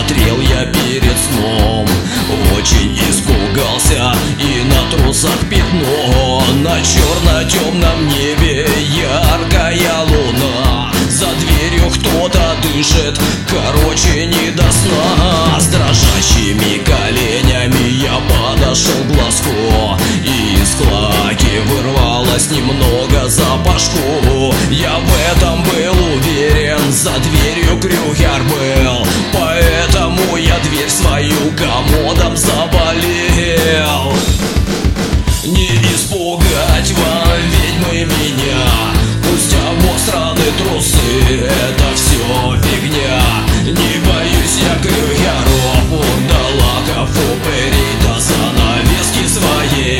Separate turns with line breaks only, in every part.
смотрел я перед сном. Очень испугался, и на трусах пятно. На черно-темном небе яркая луна. За дверью кто-то дышит, короче, не до сна. С дрожащими коленями я подошел к глазку, и из клаки вырвалось немного запашку. Я в этом был уверен, за дверью крюгер был, поэтому я дверь свою комодом заболел. Не испугать вам, ведьмы, меня, пусть обосраны трусы, это все фигня. Не боюсь я крюгеров, вурдалаков, упырей, до занавески своей,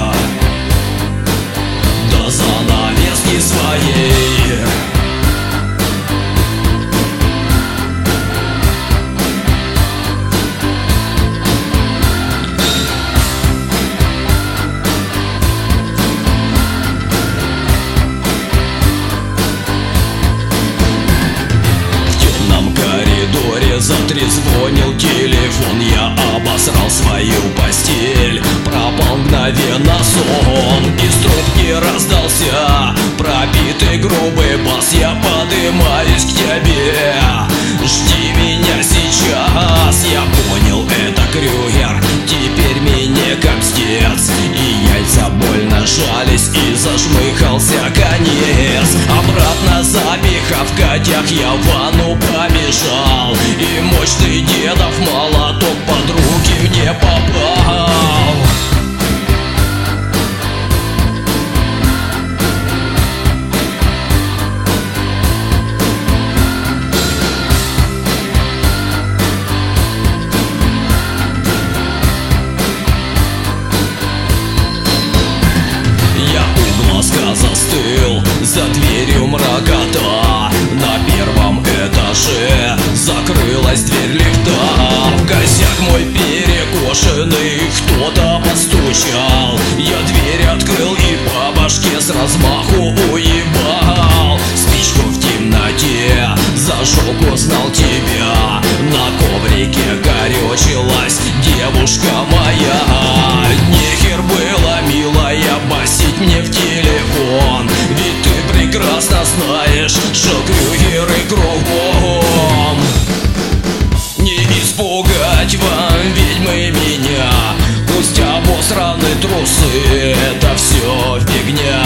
до занавески своей. Затрезвонил телефон, я обосрал свою постель. Пропал мгновенно сон, из трубки раздался пробитый грубый бас. Я подымаюсь к тебе, жди меня сейчас. Я понял, это крюгер, теперь мне капстец. И яйца больно жались, и зажмыхался конец. Обратно запихав котях, я в ванну побежал, и мощный дедов молоток под руки мне попал. Я у глазка застыл, за дверью мракота. На первом этаже закрылась дверь лифта. В косяк мой перекошенный кто-то постучал. Я дверь открыл и по башке с размаху уебал. Спичку в темноте зажег, узнал тебя. На коврике корючилась девушка моя. Нехер было, милая, басить мне в телефон, ведь ты прекрасно знаешь, что крюгеры кругом. Не испугать вам, ведьмы, меня, пусть обосраны трусы, это все фигня.